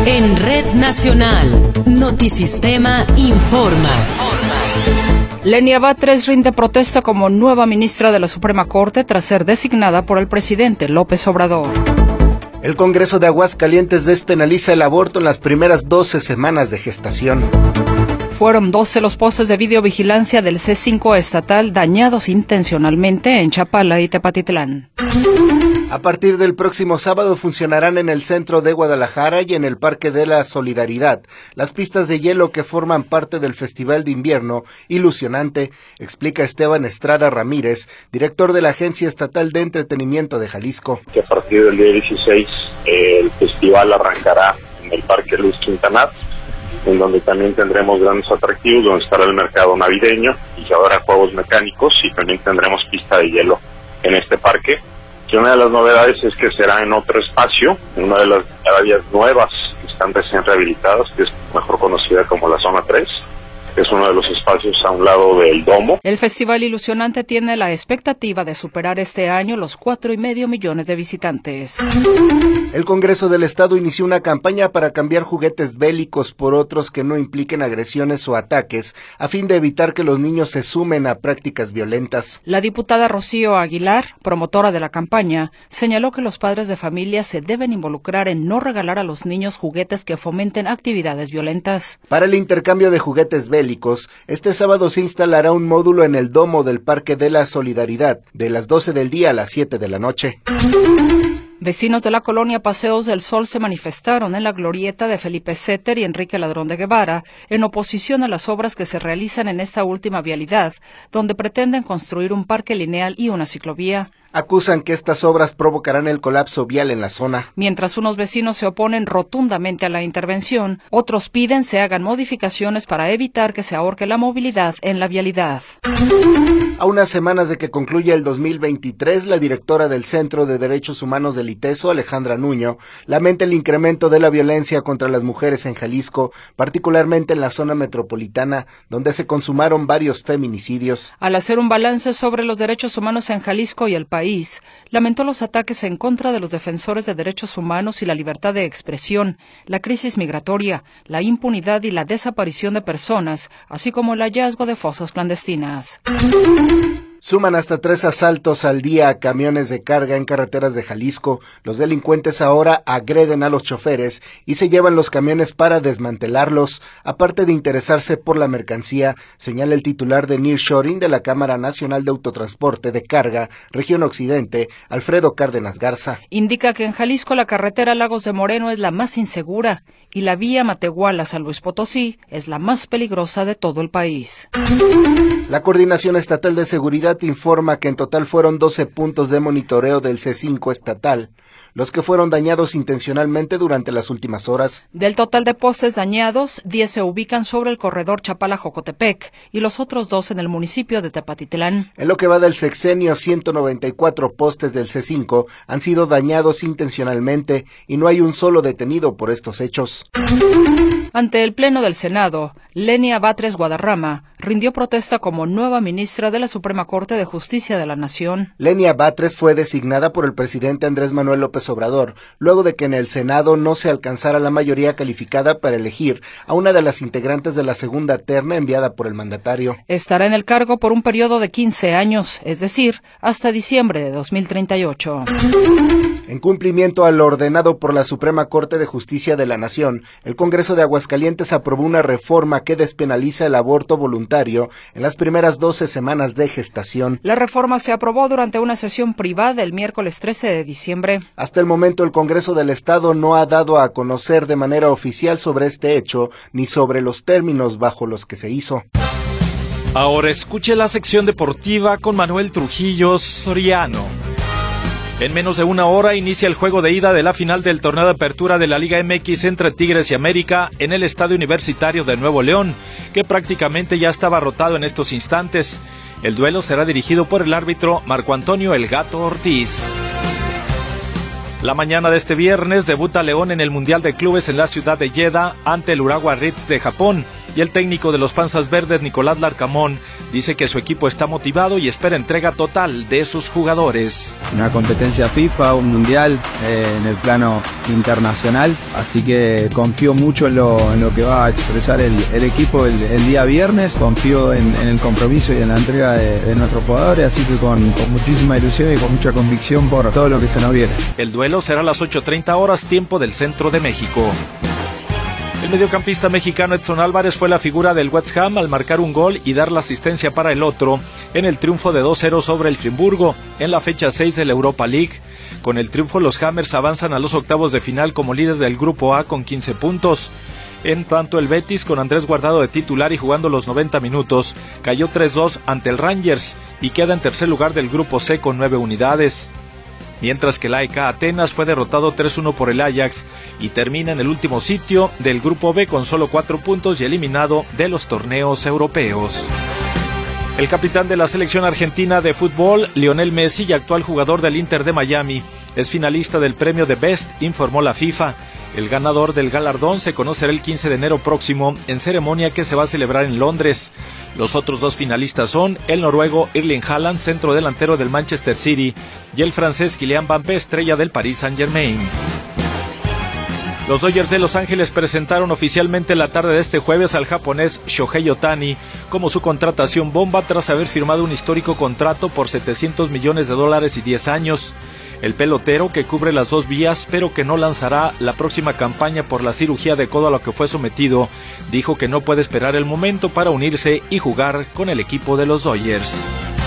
En Red Nacional, Notisistema informa. Lenia Batres rinde protesta como nueva ministra de la Suprema Corte tras ser designada por el presidente López Obrador. El Congreso de Aguascalientes despenaliza el aborto en las primeras 12 semanas de gestación. Fueron 12 los postes de videovigilancia del C5 estatal dañados intencionalmente en Chapala y Tepatitlán. A partir del próximo sábado funcionarán en el centro de Guadalajara y en el Parque de la Solidaridad las pistas de hielo que forman parte del Festival de Invierno Ilusionante, explica Esteban Estrada Ramírez, director de la Agencia Estatal de Entretenimiento de Jalisco. Que a partir del día 16 el festival arrancará en el Parque Luz Quintanar, en donde también tendremos grandes atractivos, donde estará el mercado navideño y habrá juegos mecánicos y también tendremos pista de hielo en este parque. Que una de las novedades es que será en otro espacio, en una de las áreas nuevas que están recién rehabilitadas, que es mejor conocida como la Zona 3. Es uno de los espacios a un lado del domo. El Festival Ilusionante tiene la expectativa de superar este año los 4,5 millones de visitantes. El Congreso del Estado inició una campaña para cambiar juguetes bélicos por otros que no impliquen agresiones o ataques, a fin de evitar que los niños se sumen a prácticas violentas. La diputada Rocío Aguilar, promotora de la campaña, señaló que los padres de familia se deben involucrar en no regalar a los niños juguetes que fomenten actividades violentas. Para el intercambio de juguetes bélicos, este sábado se instalará un módulo en el domo del Parque de la Solidaridad, de las 12 del día a las 7 de la noche. Vecinos de la colonia Paseos del Sol se manifestaron en la glorieta de Felipe Setter y Enrique Ladrón de Guevara en oposición a las obras que se realizan en esta última vialidad, donde pretenden construir un parque lineal y una ciclovía. Acusan que estas obras provocarán el colapso vial en la zona. Mientras unos vecinos se oponen rotundamente a la intervención, otros piden se hagan modificaciones para evitar que se ahorque la movilidad en la vialidad. A unas semanas de que concluya el 2023, la directora del Centro de Derechos Humanos del ITESO, Alejandra Nuño, lamenta el incremento de la violencia contra las mujeres en Jalisco, particularmente en la zona metropolitana, donde se consumaron varios feminicidios. Al hacer un balance sobre los derechos humanos en Jalisco y el país, lamentó los ataques en contra de los defensores de derechos humanos y la libertad de expresión, la crisis migratoria, la impunidad y la desaparición de personas, así como el hallazgo de fosas clandestinas. Suman hasta 3 asaltos al día a camiones de carga en carreteras de Jalisco. Los delincuentes ahora agreden a los choferes y se llevan los camiones para desmantelarlos, aparte de interesarse por la mercancía, señala el titular de Nearshoring de la Cámara Nacional de Autotransporte de Carga, Región Occidente, Alfredo Cárdenas Garza. Indica que en Jalisco la carretera Lagos de Moreno es la más insegura y la vía Matehuala-San Luis Potosí es la más peligrosa de todo el país. La Coordinación Estatal de Seguridad informa que en total fueron 12 puntos de monitoreo del C5 estatal, los que fueron dañados intencionalmente durante las últimas horas. Del total de postes dañados, 10 se ubican sobre el corredor Chapala-Jocotepec y los otros 2 en el municipio de Tepatitlán. En lo que va del sexenio, 194 postes del C5 han sido dañados intencionalmente y no hay un solo detenido por estos hechos. Ante el Pleno del Senado, Lenia Batres Guadarrama rindió protesta como nueva ministra de la Suprema Corte de Justicia de la Nación. Lenia Batres fue designada por el presidente Andrés Manuel López Obrador, luego de que en el Senado no se alcanzara la mayoría calificada para elegir a una de las integrantes de la segunda terna enviada por el mandatario. Estará en el cargo por un periodo de 15 años, es decir, hasta diciembre de 2038. En cumplimiento a lo ordenado por la Suprema Corte de Justicia de la Nación, el Congreso de Aguascalientes aprobó una reforma que despenaliza el aborto voluntario en las primeras 12 semanas de gestación. La reforma se aprobó durante una sesión privada el miércoles 13 de diciembre. Hasta el momento, el Congreso del Estado no ha dado a conocer de manera oficial sobre este hecho ni sobre los términos bajo los que se hizo. Ahora escuche la sección deportiva con Manuel Trujillo Soriano. En menos de una hora inicia el juego de ida de la final del torneo de apertura de la Liga MX entre Tigres y América en el Estadio Universitario de Nuevo León, que prácticamente ya está abarrotado en estos instantes. El duelo será dirigido por el árbitro Marco Antonio El Gato Ortiz. La mañana de este viernes debuta León en el Mundial de Clubes en la ciudad de Jeddah ante el Urawa Reds de Japón, y el técnico de los Panzas Verdes, Nicolás Larcamón, dice que su equipo está motivado y espera entrega total de sus jugadores. Una competencia FIFA, un mundial en el plano internacional, así que confío mucho en lo que va a expresar el equipo el día viernes, confío en el compromiso y en la entrega de nuestros jugadores, así que con muchísima ilusión y con mucha convicción por todo lo que se nos viene. El duelo será a las 8:30 horas, tiempo del centro de México. El mediocampista mexicano Edson Álvarez fue la figura del West Ham al marcar un gol y dar la asistencia para el otro en el triunfo de 2-0 sobre el Friburgo en la fecha 6 de la Europa League. Con el triunfo, los Hammers avanzan a los octavos de final como líder del Grupo A con 15 puntos. En tanto, el Betis, con Andrés Guardado de titular y jugando los 90 minutos, cayó 3-2 ante el Rangers y queda en tercer lugar del Grupo C con 9 unidades. Mientras que el AEK Atenas fue derrotado 3-1 por el Ajax y termina en el último sitio del Grupo B con solo 4 puntos y eliminado de los torneos europeos. El capitán de la selección argentina de fútbol, Lionel Messi, y actual jugador del Inter de Miami, es finalista del premio de Best, informó la FIFA. El ganador del galardón se conocerá el 15 de enero próximo en ceremonia que se va a celebrar en Londres. Los otros dos finalistas son el noruego Erling Haaland, centro delantero del Manchester City, y el francés Kylian Mbappé, estrella del Paris Saint-Germain. Los Dodgers de Los Ángeles presentaron oficialmente la tarde de este jueves al japonés Shohei Ohtani como su contratación bomba tras haber firmado un histórico contrato por $700 millones y 10 años. El pelotero, que cubre las dos vías, pero que no lanzará la próxima campaña por la cirugía de codo a la que fue sometido, dijo que no puede esperar el momento para unirse y jugar con el equipo de los Dodgers.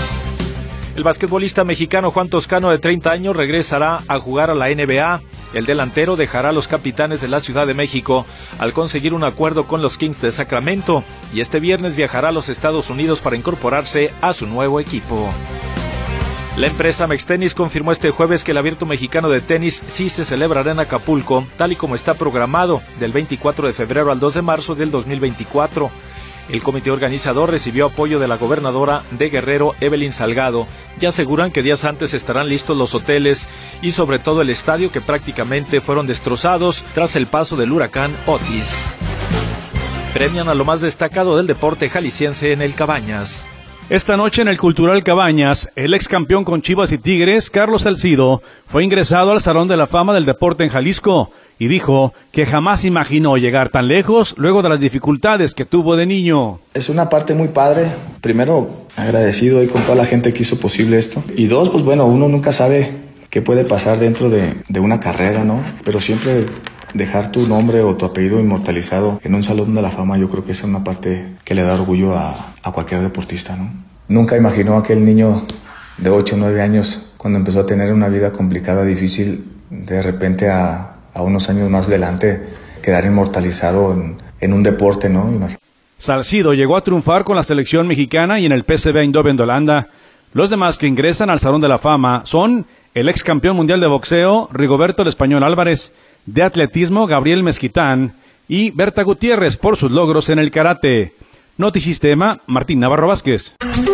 El basquetbolista mexicano Juan Toscano, de 30 años, regresará a jugar a la NBA. El delantero dejará a los Capitanes de la Ciudad de México al conseguir un acuerdo con los Kings de Sacramento y este viernes viajará a los Estados Unidos para incorporarse a su nuevo equipo. La empresa Mextenis confirmó este jueves que el Abierto Mexicano de Tenis sí se celebrará en Acapulco, tal y como está programado, del 24 de febrero al 2 de marzo del 2024. El comité organizador recibió apoyo de la gobernadora de Guerrero, Evelyn Salgado, y aseguran que días antes estarán listos los hoteles y sobre todo el estadio, que prácticamente fueron destrozados tras el paso del huracán Otis. Premian a lo más destacado del deporte jalisciense en el Cabañas. Esta noche en el Cultural Cabañas, el ex campeón con Chivas y Tigres, Carlos Salcido, fue ingresado al Salón de la Fama del Deporte en Jalisco y dijo que jamás imaginó llegar tan lejos luego de las dificultades que tuvo de niño. Es una parte muy padre. Primero, agradecido con toda la gente que hizo posible esto. Y dos, pues bueno, uno nunca sabe qué puede pasar dentro de una carrera, ¿no? Pero siempre dejar tu nombre o tu apellido inmortalizado en un Salón de la Fama, yo creo que es una parte que le da orgullo a cualquier deportista, ¿no? Nunca imaginó aquel niño de 8 o 9 años, cuando empezó a tener una vida complicada, difícil, de repente a unos años más adelante, quedar inmortalizado en un deporte, ¿no? Salcido llegó a triunfar con la selección mexicana y en el PSV Eindhoven de Holanda. Los demás que ingresan al Salón de la Fama son el ex campeón mundial de boxeo, Rigoberto el Español Álvarez, de atletismo, Gabriel Mezquitán, y Berta Gutiérrez por sus logros en el karate. Notisistema, Martín Navarro Vázquez.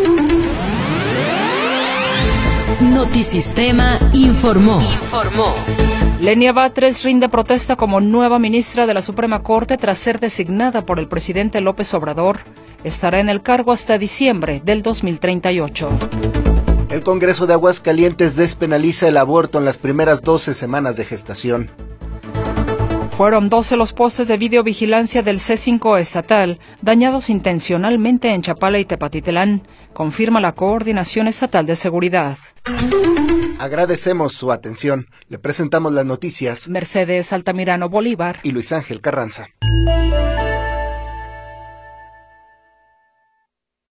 Notisistema informó. Lenia Batres rinde protesta como nueva ministra de la Suprema Corte tras ser designada por el presidente López Obrador. Estará en el cargo hasta diciembre del 2038. El Congreso de Aguascalientes despenaliza el aborto en las primeras 12 semanas de gestación. Fueron 12 los postes de videovigilancia del C5 estatal dañados intencionalmente en Chapala y Tepatitlán, confirma la Coordinación Estatal de Seguridad. Agradecemos su atención. Le presentamos las noticias. Mercedes Altamirano Bolívar y Luis Ángel Carranza.